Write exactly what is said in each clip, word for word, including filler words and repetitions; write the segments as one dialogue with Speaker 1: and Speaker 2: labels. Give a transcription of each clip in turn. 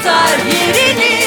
Speaker 1: tutar yerini.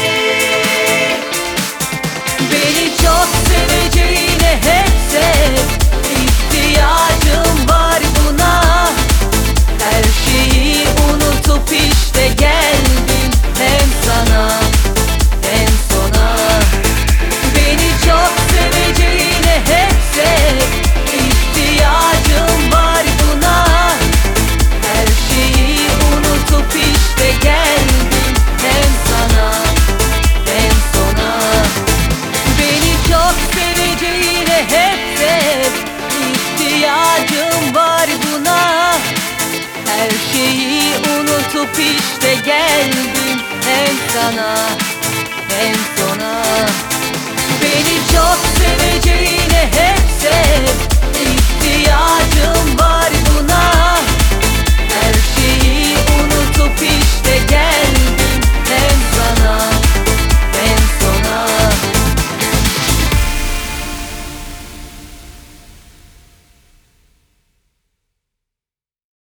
Speaker 1: Beni çok seveceğine hep sev, ihtiyacım var buna. Her şeyi unutup işte geldim hem sana hem sona. Beni çok seveceğine hep sev, ihtiyacım var buna. Her şeyi unutup işte geldim hem sana hem sona. Beni çok seveceğine hep sev, ihtiyacım var buna. Her şeyi unutup işte geldim hem sana hem sona. Beni çok seveceğine hep sev, ihtiyacım var.